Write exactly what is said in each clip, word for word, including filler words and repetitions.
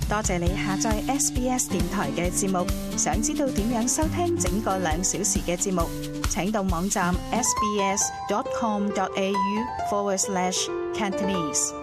多謝你下載 S B S 電台嘅節目。想知道點樣收聽整個兩小時嘅節目，請到網站 sbs.com.au forward slash Cantonese。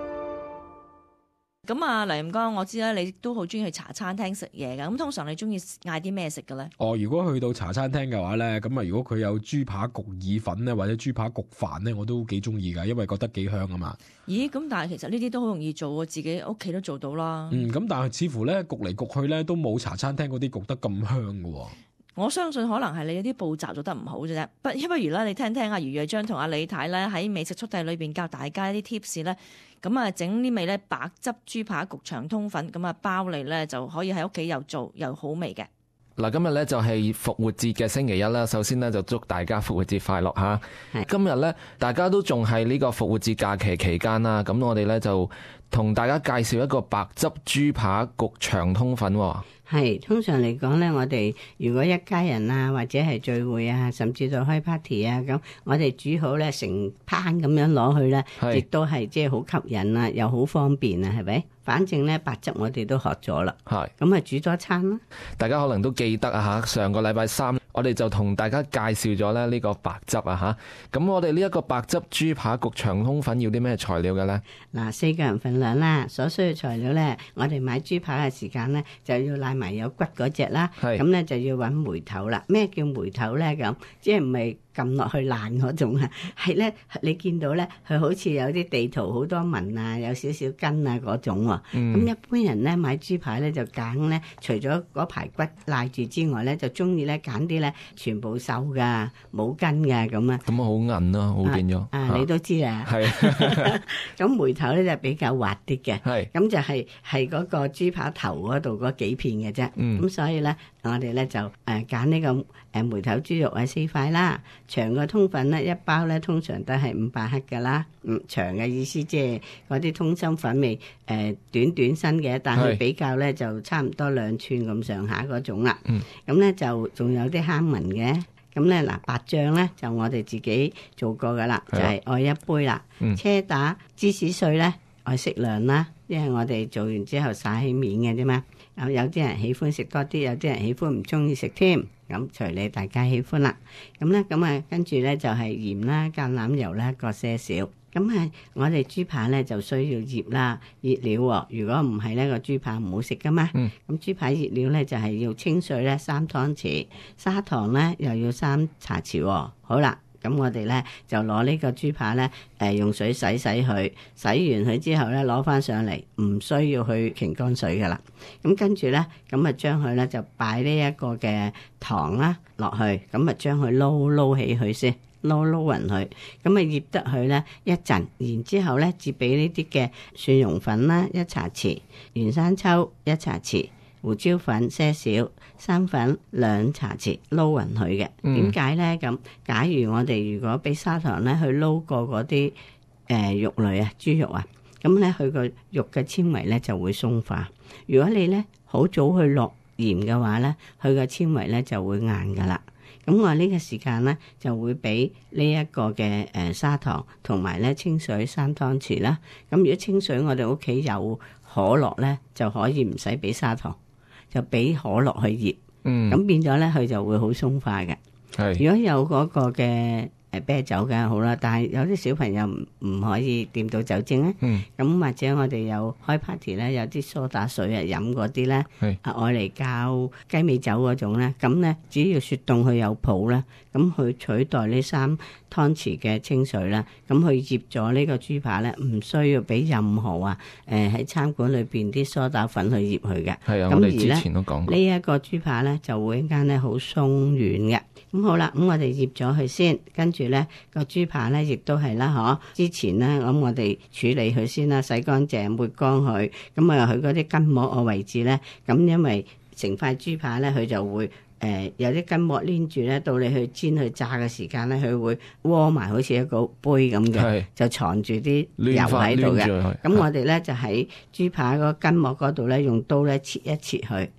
咁啊，黎蔭剛，我知啦，你都好中意去茶餐廳食嘢㗎。咁通常你中意嗌啲咩食嘅咧？ 哦，如果去到茶餐廳嘅話咧，咁啊，如果佢有豬扒焗意粉咧，或者豬扒焗飯咧，我都幾中意㗎，因為覺得幾香啊嘛。 咦，咁但係其實呢啲都好容易做喎，自己屋企都做到啦。 嗯，咁但係似乎咧焗嚟焗去咧都冇茶餐廳嗰啲焗得咁香㗎喎。 我相信可能係你有啲步驟做得唔好啫。不不如咧，你聽聽阿余瑞章同阿李太咧喺美食速遞裏邊教大家一啲 tips 咧。咁啊，整呢味咧白汁豬扒焗長通粉，咁啊包嚟咧就可以喺屋企又做又好味嘅。 嗱，今日咧就係復活節嘅星期一啦。首先咧就祝大家復活節快樂嚇。今日咧大家都仲係呢個復活節假期期間啦。咁我哋咧就同大家介紹一個白汁豬扒焗長通粉。 係通常嚟講咧，我哋如果一家人啊，或者係聚會啊，甚至到開 party 啊，咁我哋煮好咧成盤咁樣攞去咧，亦都係即係好吸引啊，又好方便啊，係咪？反正咧白汁我哋都學咗啦，係咁啊煮多餐啦。 大家可能都記得啊嚇，上個禮拜三我哋就同大家介紹咗咧呢個白汁啊嚇。咁我哋呢一個白汁豬扒焗長通粉要啲咩材料嘅咧？ 嗱，四個人份量啦，所需嘅材料咧，我哋買豬扒嘅時間咧就要拉埋有骨嗰隻啦，咁咧就要揾梅頭啦。咩叫梅頭咧？咁即係唔係撳落去爛嗰種啊？係咧，你見到咧，佢好似有啲地圖好多紋啊，有少少筋啊嗰種喎。咁、嗯、一般人咧買豬扒咧就揀咧，除咗嗰排骨賴住之外咧，就中意咧揀啲咧全部瘦噶，冇筋噶咁啊。 咁好韌咯，好變咗。 啊，你都知啊。係。咁梅頭咧就比較滑啲嘅。係。咁就係係嗰個豬扒頭嗰度嗰幾片嘅啫。嗯。咁所以咧，我哋咧就誒揀呢個誒梅頭豬肉係四塊啦。長嘅通粉咧一包咧通常都係五百克噶啦。嗯，長嘅意思即係嗰啲通心粉味誒、呃、短短身嘅，但係比較咧就差唔多兩寸咁上下嗰種啦。嗯，咁咧就仲有啲坑紋嘅。咁咧嗱，白醬咧就我哋自己做過噶啦，就係、是、愛一杯啦。嗯，車打芝士碎咧愛適量啦，因為我哋做完之後灑起面嘅啫嘛。有有啲人喜歡食多啲，有啲人喜歡唔中意食添。咁隨你大家喜歡啦。咁咧咁啊，跟住咧就係鹽啦、橄欖油啦各些少。咁係我哋豬扒咧就需要醃啦、熱料喎、哦。如果唔係咧個豬扒唔好食噶嘛。咁、嗯、豬扒熱料咧就係、是、要清水咧三湯匙，砂糖咧又要三茶匙喎、哦。好啦，咁我哋咧就攞呢個豬扒咧誒、呃、用水洗洗佢，洗完佢之後咧攞翻上嚟，唔需要去擎乾水噶啦。咁跟住咧咁啊將佢咧就擺呢一個嘅糖啦落去，咁啊將佢撈撈起佢先。撈撈勻佢，咁啊醃得佢咧一陣，然之後咧至俾呢啲嘅蒜蓉粉啦一茶匙，原生抽一茶匙，胡椒粉些少，生粉兩茶匙，撈勻佢嘅。點解咧咁？假如我哋如果俾砂糖咧去撈過嗰啲誒肉類啊，豬肉啊，咁咧佢個肉嘅纖維咧就會鬆化。如果你咧好早去落鹽嘅話咧，佢個纖維咧就會硬噶啦。咁我呢個時間咧就會俾呢一個嘅誒砂糖同埋咧清水三湯匙啦。咁如果清水我哋屋企有可樂咧，就可以唔使俾砂糖，就俾可樂去醃。嗯，咁變咗咧佢就會好鬆化嘅。係，如果有嗰個嘅誒啤酒梗係好啦，但係有啲小朋友唔唔可以掂到酒精咧。嗯，咁或者我哋有開 party 咧，有啲梳打水啊飲嗰啲咧，係啊愛嚟教雞尾酒嗰種咧，咁咧只要雪凍佢有泡咧，咁去取代呢三湯匙嘅清水啦，咁去醃咗呢個豬扒咧，唔需要俾任何啊誒喺餐館裏邊啲梳打粉去醃佢嘅。係啊，我哋之前都講過。呢一個豬扒咧就會一間咧好鬆軟嘅。咁好啦，咁我哋醃咗佢先，跟住咧個豬扒咧亦都係啦，嗬。之前咧咁我哋處理佢先啦，洗乾淨，抹乾佢。咁啊，佢嗰啲筋膜嘅位置咧，咁因為成塊豬扒咧，佢就會誒、呃、有啲筋膜黏住咧，到你去煎去炸嘅時間咧，佢會窩埋好似一個杯咁嘅，就藏住啲油喺度嘅。咁我哋咧就喺豬扒嗰筋膜嗰度咧，用刀咧切一切佢。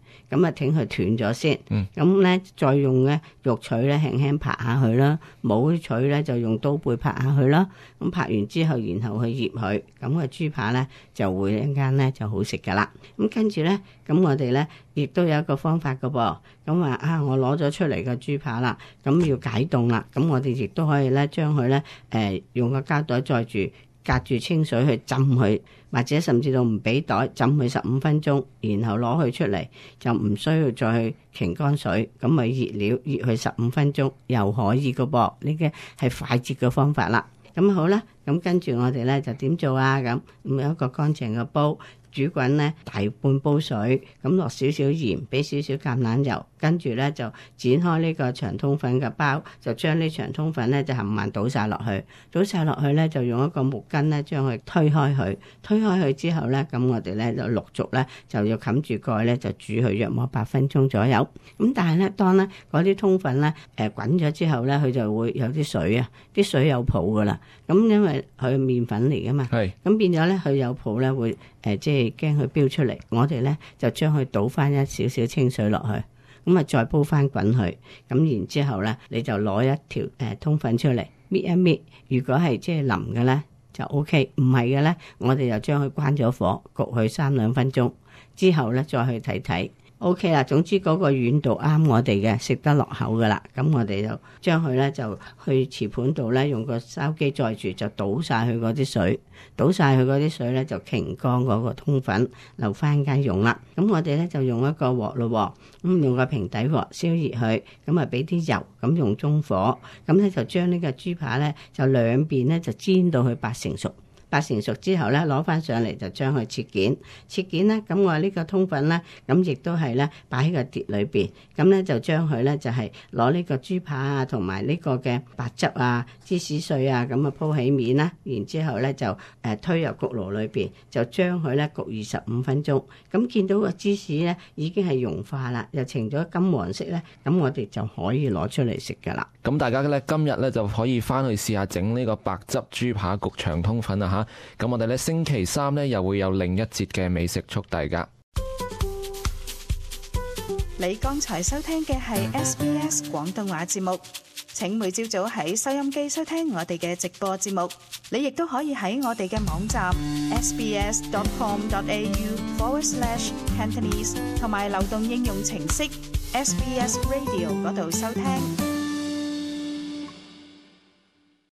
咁啊挺佢斷咗先。咁咧、嗯、再用咧肉錘咧輕輕拍下佢啦，冇錘咧就用刀背拍下佢啦。咁拍完之後，然後去醃佢，咁個豬扒咧就會一陣間咧就好食噶啦。咁跟住咧，咁我哋咧亦都有一個方法噶噃。咁話啊，我攞咗出嚟嘅豬扒啦，咁要解凍啦。咁我哋亦都可以咧將佢咧誒用個膠袋載住，隔住清水去浸佢，或者甚至到唔俾袋浸佢十五分鐘，然後攞佢出嚟，就唔需要再去擎乾水，咁咪熱料熱佢十五分鐘又可以噶噃。呢個係快捷嘅方法啦。咁好啦，咁跟住我哋咧就點做啊？咁咁有一個乾淨嘅煲。煮滾咧大半煲水，咁落少少鹽，俾少少橄欖油，跟住咧就剪開呢個長通粉嘅包，就將呢長通粉咧就冚唪唥倒晒落去，倒晒落去咧就用一個木巾咧將佢推開佢，推開佢之後咧，咁我哋咧就陸續咧就要冚住蓋咧就煮佢約莫八分鐘左右。咁但係咧當咧嗰啲通粉咧誒滾咗之後咧，佢就會有啲水啊，啲水有泡噶啦。咁因為佢係麵粉嚟噶嘛，係咁變咗咧佢有泡咧會誒、呃、即係驚佢飆出嚟。我哋咧就將佢倒翻一少少清水落去，咁啊再煲翻滾佢。咁然之後咧你就攞一條誒、呃、通粉出嚟搣一搣，如果係即係腍嘅咧就 O K， 唔係嘅咧我哋就將佢關咗火焗佢三兩分鐘之後咧再去睇睇。O K 啦，總之嗰個軟度啱我哋嘅，食得落口噶啦。咁我哋就將佢咧就去瓷盤度咧，用個筲箕載住，就倒晒佢嗰啲水，倒晒佢嗰啲水咧就擎乾嗰個通粉，留翻間用啦。咁我哋咧就用一個鑊咯，咁用個平底鑊燒熱佢，咁啊俾啲油，咁用中火，咁咧就將呢個豬扒咧就兩邊咧就煎到佢八成熟。八成熟之後咧，攞翻上嚟就將佢切件，切件咧，咁我呢個通粉咧，咁亦都係咧擺喺個碟裏邊，咁咧就將佢咧就係攞呢個豬扒啊，同埋呢個嘅白汁啊、芝士碎啊，咁啊鋪起面啦，然之後咧就誒推入焗爐裏邊，就將佢咧焗二十五分鐘。咁見到個芝士咧已經係融化啦，又呈咗金黃色咧，咁我哋就可以攞出嚟食噶啦。 咁大家咧今日咧就可以翻去試下整呢個白汁豬扒焗長通粉啊嚇！咁我哋咧星期三咧又會有另一節嘅美食速遞噶。 你剛才收聽嘅係 S B S 廣東話節目，請每朝早喺收音機收聽我哋嘅直播節目。你亦都可以喺我哋嘅網站 sbs.com.au forward slash Cantonese 同埋流動應用程式 S B S Radio 嗰度收聽。